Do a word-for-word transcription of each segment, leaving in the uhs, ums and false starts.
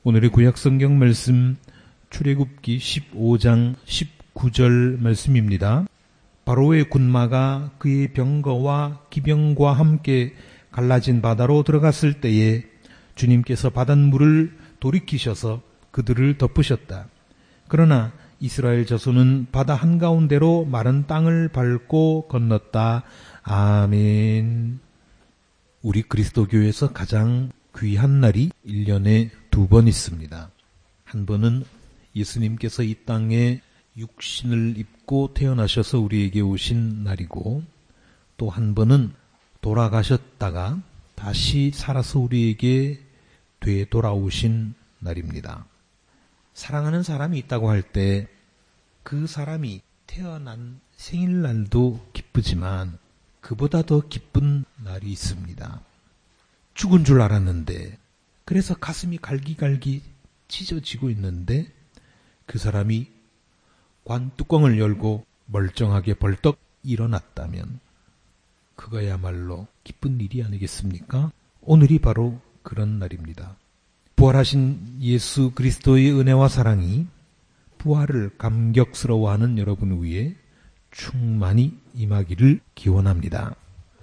오늘의 구약성경 말씀 출애굽기 십오 장 십구 절 말씀입니다. 바로의 군마가 그의 병거와 기병과 함께 갈라진 바다로 들어갔을 때에 주님께서 바닷물을 돌이키셔서 그들을 덮으셨다. 그러나 이스라엘 자손은 바다 한가운데로 마른 땅을 밟고 건넜다. 아멘. 우리 그리스도교에서 가장 귀한 날이 일 년에 두 번 있습니다. 한 번은 예수님께서 이 땅에 육신을 입고 태어나셔서 우리에게 오신 날이고, 또 한 번은 돌아가셨다가 다시 살아서 우리에게 되돌아오신 날입니다. 사랑하는 사람이 있다고 할 때 그 사람이 태어난 생일날도 기쁘지만 그보다 더 기쁜 날이 있습니다. 죽은 줄 알았는데, 그래서 가슴이 갈기갈기 찢어지고 있는데 그 사람이 관 뚜껑을 열고 멀쩡하게 벌떡 일어났다면 그거야말로 기쁜 일이 아니겠습니까? 오늘이 바로 그런 날입니다. 부활하신 예수 그리스도의 은혜와 사랑이 부활을 감격스러워하는 여러분 위에 충만히 임하기를 기원합니다.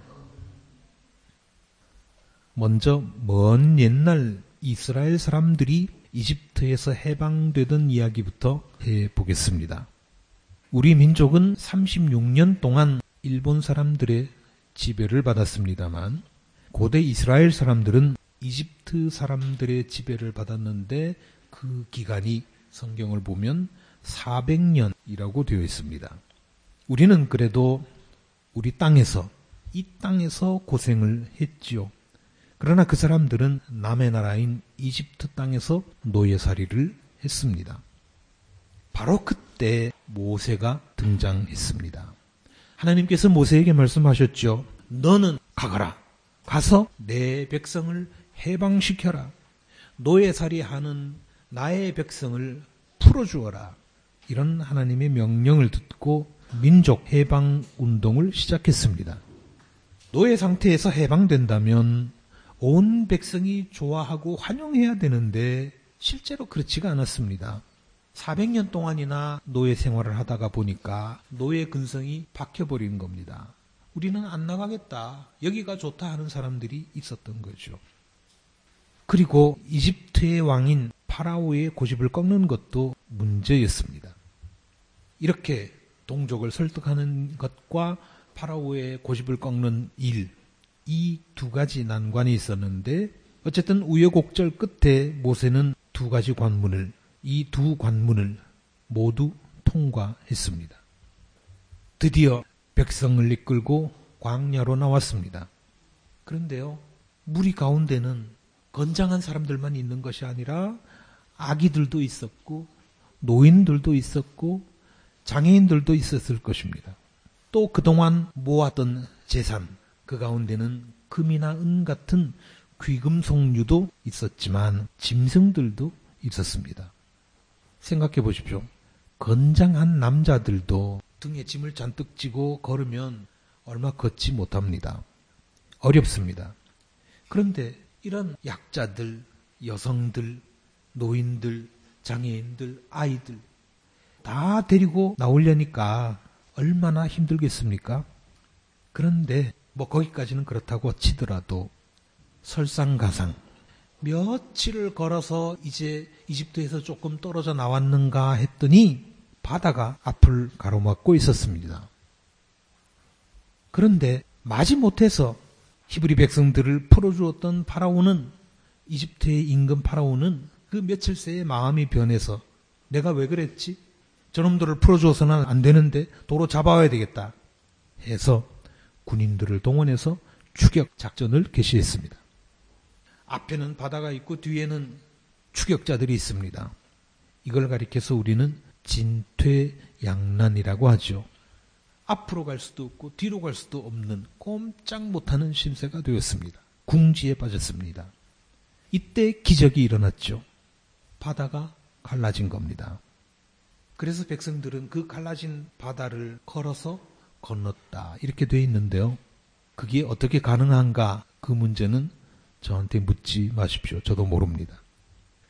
먼저 먼 옛날 이스라엘 사람들이 이집트에서 해방되던 이야기부터 해보겠습니다. 우리 민족은 삼십육 년 동안 일본 사람들의 지배를 받았습니다만, 고대 이스라엘 사람들은 이집트 사람들의 지배를 받았는데 그 기간이 성경을 보면 사백 년이라고 되어 있습니다. 우리는 그래도 우리 땅에서, 이 땅에서 고생을 했지요. 그러나 그 사람들은 남의 나라인 이집트 땅에서 노예살이를 했습니다. 바로 그때 모세가 등장했습니다. 하나님께서 모세에게 말씀하셨죠. 너는 가거라. 가서 내 백성을 해방시켜라. 노예살이하는 나의 백성을 풀어주어라. 이런 하나님의 명령을 듣고 민족 해방 운동을 시작했습니다. 노예 상태에서 해방된다면 온 백성이 좋아하고 환영해야 되는데 실제로 그렇지가 않았습니다. 사백 년 동안이나 노예 생활을 하다가 보니까 노예 근성이 박혀버린 겁니다. 우리는 안 나가겠다. 여기가 좋다 하는 사람들이 있었던 거죠. 그리고 이집트의 왕인 파라오의 고집을 꺾는 것도 문제였습니다. 이렇게 동족을 설득하는 것과 파라오의 고집을 꺾는 일, 이 두 가지 난관이 있었는데 어쨌든 우여곡절 끝에 모세는 두 가지 관문을, 이 두 관문을 모두 통과했습니다. 드디어 백성을 이끌고 광야로 나왔습니다. 그런데요, 무리 가운데는 건장한 사람들만 있는 것이 아니라 아기들도 있었고 노인들도 있었고 장애인들도 있었을 것입니다. 또 그동안 모았던 재산, 그 가운데는 금이나 은 같은 귀금속류도 있었지만 짐승들도 있었습니다. 생각해 보십시오. 건장한 남자들도 등에 짐을 잔뜩 지고 걸으면 얼마 걷지 못합니다. 어렵습니다. 그런데 이런 약자들, 여성들, 노인들, 장애인들, 아이들 다 데리고 나오려니까 얼마나 힘들겠습니까? 그런데 뭐 거기까지는 그렇다고 치더라도 설상가상 며칠을 걸어서 이제 이집트에서 조금 떨어져 나왔는가 했더니 바다가 앞을 가로막고 있었습니다. 그런데 마지못해서 히브리 백성들을 풀어주었던 파라오는, 이집트의 임금 파라오는 그 며칠 새에 마음이 변해서 내가 왜 그랬지? 저놈들을 풀어주어서는 안 되는데 도로 잡아와야 되겠다 해서 군인들을 동원해서 추격 작전을 개시했습니다. 앞에는 바다가 있고 뒤에는 추격자들이 있습니다. 이걸 가리켜서 우리는 진퇴양난이라고 하죠. 앞으로 갈 수도 없고 뒤로 갈 수도 없는 꼼짝 못하는 신세가 되었습니다. 궁지에 빠졌습니다. 이때 기적이 일어났죠. 바다가 갈라진 겁니다. 그래서 백성들은 그 갈라진 바다를 걸어서 건넜다 이렇게 돼 있는데요. 그게 어떻게 가능한가, 그 문제는 저한테 묻지 마십시오. 저도 모릅니다.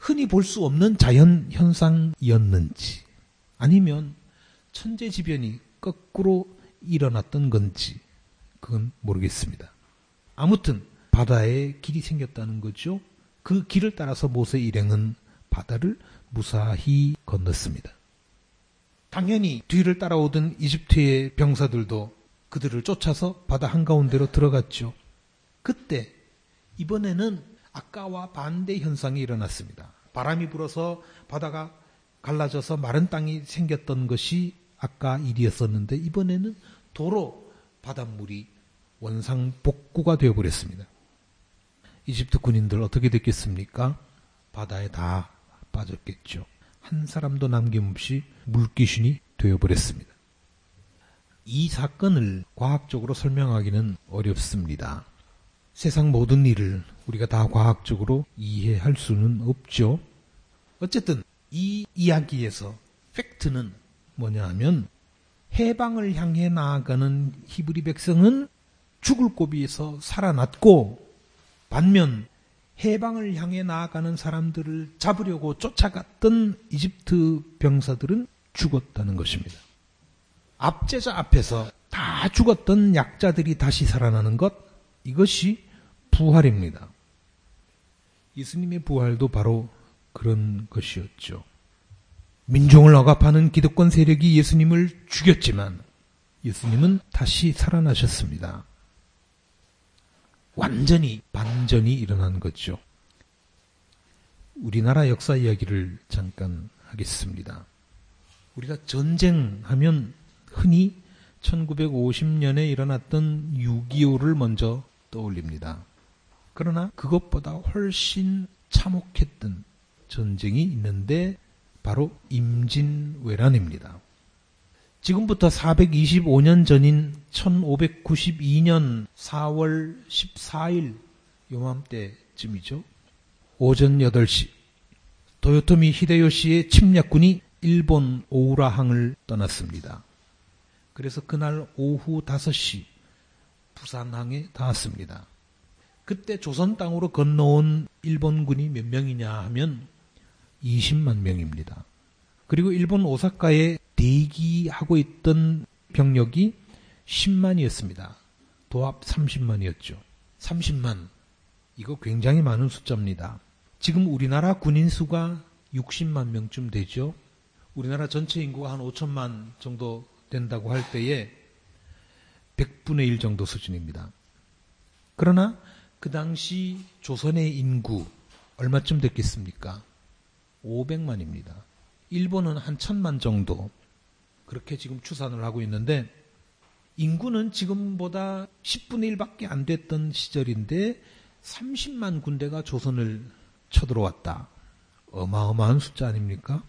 흔히 볼 수 없는 자연 현상이었는지 아니면 천재지변이 거꾸로 일어났던 건지 그건 모르겠습니다. 아무튼 바다에 길이 생겼다는 거죠. 그 길을 따라서 모세 일행은 바다를 무사히 건넜습니다. 당연히 뒤를 따라오던 이집트의 병사들도 그들을 쫓아서 바다 한가운데로 들어갔죠. 그때 이번에는 아까와 반대 현상이 일어났습니다. 바람이 불어서 바다가 갈라져서 마른 땅이 생겼던 것이 아까 일이었었는데 이번에는 도로 바닷물이 원상복구가 되어버렸습니다. 이집트 군인들 어떻게 됐겠습니까? 바다에 다 빠졌겠죠. 한 사람도 남김없이 물귀신이 되어버렸습니다. 이 사건을 과학적으로 설명하기는 어렵습니다. 세상 모든 일을 우리가 다 과학적으로 이해할 수는 없죠. 어쨌든 이 이야기에서 팩트는 뭐냐 하면 해방을 향해 나아가는 히브리 백성은 죽을 고비에서 살아났고 반면 해방을 향해 나아가는 사람들을 잡으려고 쫓아갔던 이집트 병사들은 죽었다는 것입니다. 압제자 앞에서 다 죽었던 약자들이 다시 살아나는 것, 이것이 부활입니다. 예수님의 부활도 바로 그런 것이었죠. 민중을 억압하는 기득권 세력이 예수님을 죽였지만 예수님은 다시 살아나셨습니다. 완전히 반전이 일어난 거죠. 우리나라 역사 이야기를 잠깐 하겠습니다. 우리가 전쟁하면 흔히 천구백오십 년에 일어났던 육이오를 먼저 떠올립니다. 그러나 그것보다 훨씬 참혹했던 전쟁이 있는데 바로 임진왜란입니다. 지금부터 사백이십오 년 전인 천오백구십이 년 사월 십사일 요맘때쯤이죠. 오전 여덟 시 도요토미 히데요시의 침략군이 일본 오우라항을 떠났습니다. 그래서 그날 오후 다섯 시 부산항에 닿았습니다. 그때 조선 땅으로 건너온 일본군이 몇 명이냐 하면 이십만 명입니다. 그리고 일본 오사카에 대기하고 있던 병력이 십만이었습니다. 도합 삼십만이었죠. 삼십만. 이거 굉장히 많은 숫자입니다. 지금 우리나라 군인 수가 육십만 명쯤 되죠. 우리나라 전체 인구가 한 오천만 정도 된다고 할 때에 백분의 일 정도 수준입니다. 그러나 그 당시 조선의 인구 얼마쯤 됐겠습니까? 오백만입니다. 일본은 한 천만 정도 그렇게 지금 추산을 하고 있는데 인구는 지금보다 십분의 일밖에 안 됐던 시절인데 삼십만 군대가 조선을 쳐들어왔다. 어마어마한 숫자 아닙니까?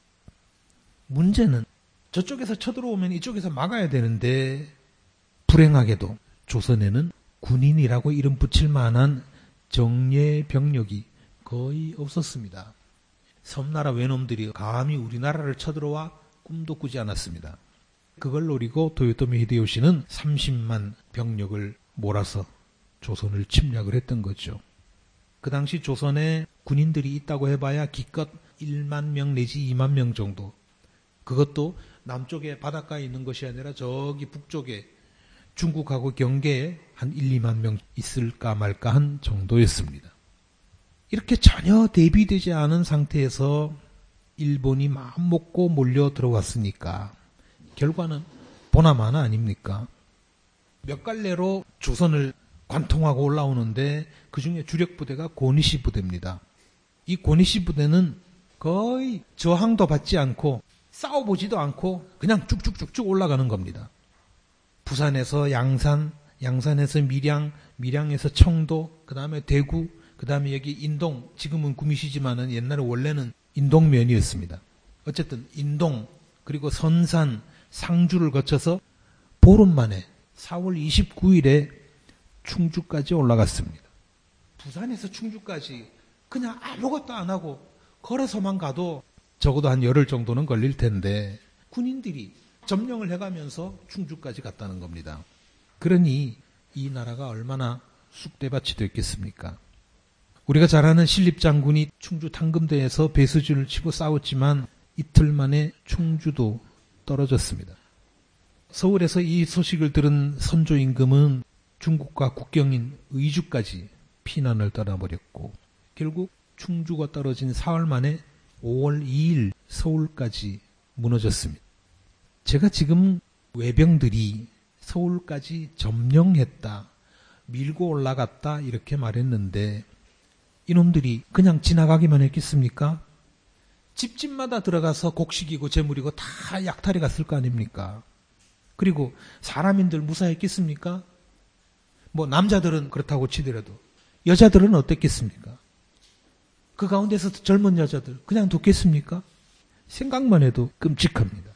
문제는 저쪽에서 쳐들어오면 이쪽에서 막아야 되는데 불행하게도 조선에는 군인이라고 이름 붙일 만한 정예 병력이 거의 없었습니다. 섬나라 외놈들이 감히 우리나라를 쳐들어와 꿈도 꾸지 않았습니다. 그걸 노리고 도요토미 히데요시는 삼십만 병력을 몰아서 조선을 침략을 했던 거죠. 그 당시 조선에 군인들이 있다고 해봐야 기껏 일만 명 내지 이만 명 정도. 그것도 남쪽에 바닷가에 있는 것이 아니라 저기 북쪽에 중국하고 경계에 한 일, 이만 명 있을까 말까 한 정도였습니다. 이렇게 전혀 대비되지 않은 상태에서 일본이 마음 먹고 몰려 들어왔으니까 결과는 보나마나 아닙니까? 몇 갈래로 조선을 관통하고 올라오는데 그중에 주력 부대가 고니시 부대입니다. 이 고니시 부대는 거의 저항도 받지 않고 싸워보지도 않고 그냥 쭉쭉쭉쭉 올라가는 겁니다. 부산에서 양산, 양산에서 밀양, 밀양에서 청도, 그 다음에 대구, 그 다음에 여기 인동, 지금은 구미시지만은 옛날에 원래는 인동면이었습니다. 어쨌든 인동, 그리고 선산, 상주를 거쳐서 보름 만에 사월 이십구일에 충주까지 올라갔습니다. 부산에서 충주까지 그냥 아무것도 안 하고 걸어서만 가도 적어도 한 열흘 정도는 걸릴 텐데 군인들이 점령을 해가면서 충주까지 갔다는 겁니다. 그러니 이 나라가 얼마나 쑥대밭이 됐겠습니까? 우리가 잘 아는 신립장군이 충주 탕금대에서 배수진을 치고 싸웠지만 이틀 만에 충주도 떨어졌습니다. 서울에서 이 소식을 들은 선조 임금은 중국과 국경인 의주까지 피난을 떠나버렸고 결국 충주가 떨어진 사흘 만에 오월 이일 서울까지 무너졌습니다. 제가 지금 외병들이 서울까지 점령했다, 밀고 올라갔다 이렇게 말했는데 이놈들이 그냥 지나가기만 했겠습니까? 집집마다 들어가서 곡식이고 재물이고 다 약탈해 갔을 거 아닙니까? 그리고 사람인들 무사했겠습니까? 뭐 남자들은 그렇다고 치더라도 여자들은 어땠겠습니까? 그 가운데서 젊은 여자들 그냥 뒀겠습니까? 생각만 해도 끔찍합니다.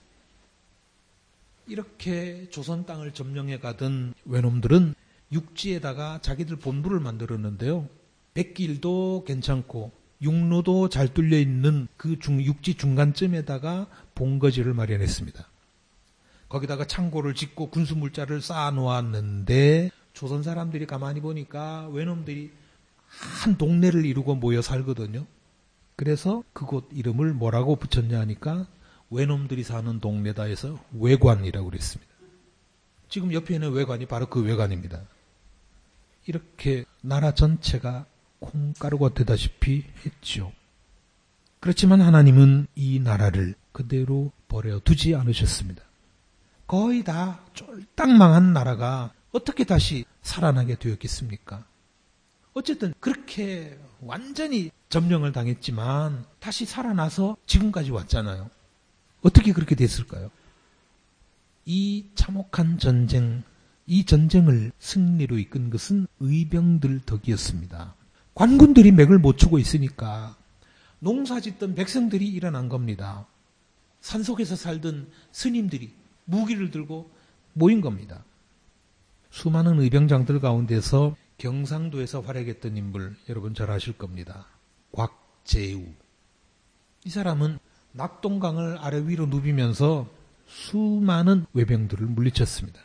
이렇게 조선 땅을 점령해 가던 외놈들은 육지에다가 자기들 본부를 만들었는데요. 백길도 괜찮고 육로도 잘 뚫려 있는 그 중, 육지 중간쯤에다가 본거지를 마련했습니다. 거기다가 창고를 짓고 군수물자를 쌓아 놓았는데 조선 사람들이 가만히 보니까 외놈들이 한 동네를 이루고 모여 살거든요. 그래서 그곳 이름을 뭐라고 붙였냐 하니까 외놈들이 사는 동네다 해서 외관이라고 그랬습니다. 지금 옆에 있는 외관이 바로 그 외관입니다. 이렇게 나라 전체가 콩가루가 되다시피 했죠. 그렇지만 하나님은 이 나라를 그대로 버려두지 않으셨습니다. 거의 다 쫄딱 망한 나라가 어떻게 다시 살아나게 되었겠습니까? 어쨌든 그렇게 완전히 점령을 당했지만 다시 살아나서 지금까지 왔잖아요. 어떻게 그렇게 됐을까요? 이 참혹한 전쟁, 이 전쟁을 승리로 이끈 것은 의병들 덕이었습니다. 관군들이 맥을 못 추고 있으니까 농사짓던 백성들이 일어난 겁니다. 산속에서 살던 스님들이 무기를 들고 모인 겁니다. 수많은 의병장들 가운데서 경상도에서 활약했던 인물 여러분 잘 아실 겁니다. 곽재우. 이 사람은 낙동강을 아래 위로 누비면서 수많은 외병들을 물리쳤습니다.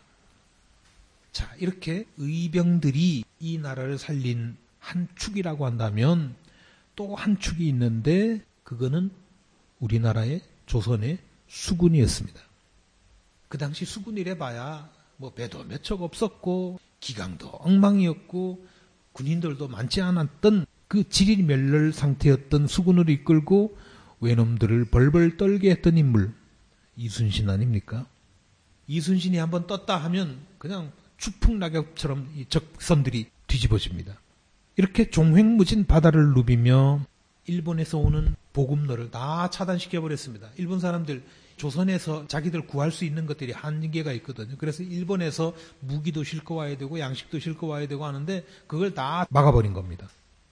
자, 이렇게 의병들이 이 나라를 살린 한 축이라고 한다면 또 한 축이 있는데 그거는 우리나라의 조선의 수군이었습니다. 그 당시 수군이래 봐야 뭐 배도 몇 척 없었고 기강도 엉망이었고 군인들도 많지 않았던 그 지리멸렬 상태였던 수군을 이끌고 외놈들을 벌벌 떨게 했던 인물 이순신 아닙니까? 이순신이 한번 떴다 하면 그냥 추풍낙엽처럼 이 적선들이 뒤집어집니다. 이렇게 종횡무진 바다를 누비며 일본에서 오는 보급로를 다 차단시켜버렸습니다. 일본 사람들 조선에서 자기들 구할 수 있는 것들이 한계가 있거든요. 그래서 일본에서 무기도 싣고 와야 되고 양식도 싣고 와야 되고 하는데 그걸 다 막아버린 겁니다.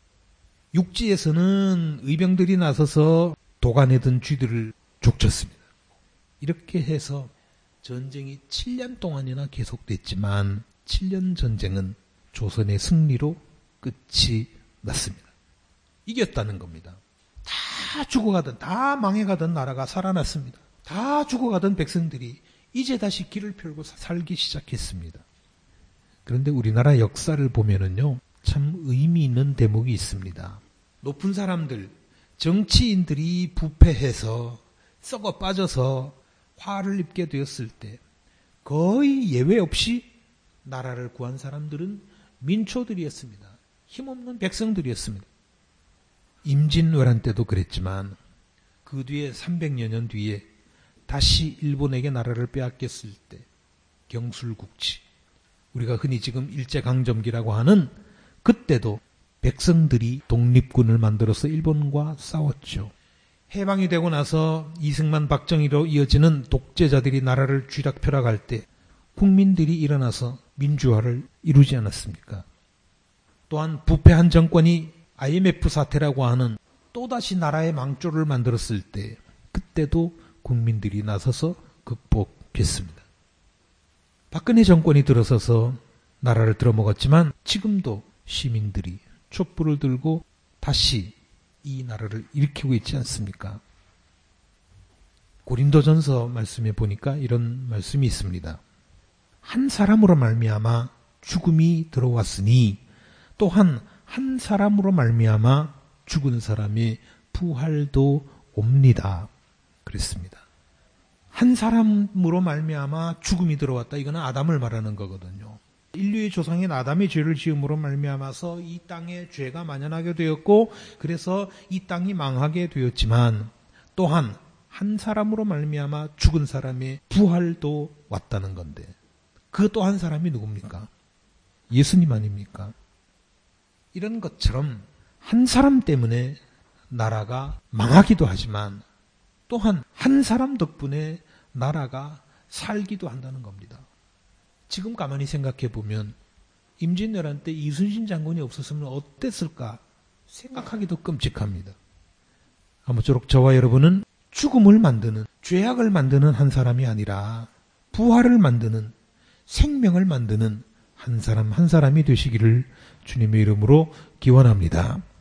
육지에서는 의병들이 나서서 도가내던 쥐들을 족쳤습니다. 이렇게 해서 전쟁이 칠 년 동안이나 계속됐지만 칠 년 전쟁은 조선의 승리로 끝이 났습니다. 이겼다는 겁니다. 다 죽어가던 다 망해가던 나라가 살아났습니다. 다 죽어가던 백성들이 이제 다시 길을 펴고 살기 시작했습니다. 그런데 우리나라 역사를 보면은요, 참 의미 있는 대목이 있습니다. 높은 사람들, 정치인들이 부패해서 썩어 빠져서 화를 입게 되었을 때 거의 예외 없이 나라를 구한 사람들은 민초들이었습니다. 힘없는 백성들이었습니다. 임진왜란 때도 그랬지만 그 뒤에 삼백여 년 뒤에 다시 일본에게 나라를 빼앗겼을 때 경술국치, 우리가 흔히 지금 일제강점기라고 하는 그때도 백성들이 독립군을 만들어서 일본과 싸웠죠. 해방이 되고 나서 이승만 박정희로 이어지는 독재자들이 나라를 쥐락펴락할 때 국민들이 일어나서 민주화를 이루지 않았습니까? 또한 부패한 정권이 아이엠에프 사태라고 하는 또다시 나라의 망조를 만들었을 때 그때도 국민들이 나서서 극복했습니다. 박근혜 정권이 들어서서 나라를 들어먹었지만 지금도 시민들이 촛불을 들고 다시 이 나라를 일으키고 있지 않습니까? 고린도전서 말씀에 보니까 이런 말씀이 있습니다. 한 사람으로 말미암아 죽음이 들어왔으니 또한 한 사람으로 말미암아 죽은 사람이 부활도 옵니다. 그랬습니다. 한 사람으로 말미암아 죽음이 들어왔다. 이거는 아담을 말하는 거거든요. 인류의 조상인 아담의 죄를 지음으로 말미암아서 이 땅에 죄가 만연하게 되었고 그래서 이 땅이 망하게 되었지만 또한 한 사람으로 말미암아 죽은 사람의 부활도 왔다는 건데 그 또 한 사람이 누굽니까? 예수님 아닙니까? 이런 것처럼 한 사람 때문에 나라가 망하기도 하지만 또한 한 사람 덕분에 나라가 살기도 한다는 겁니다. 지금 가만히 생각해 보면 임진왜란 때 이순신 장군이 없었으면 어땠을까 생각하기도 끔찍합니다. 아무쪼록 저와 여러분은 죽음을 만드는, 죄악을 만드는 한 사람이 아니라 부활을 만드는, 생명을 만드는 한 사람 한 사람이 되시기를 주님의 이름으로 기원합니다.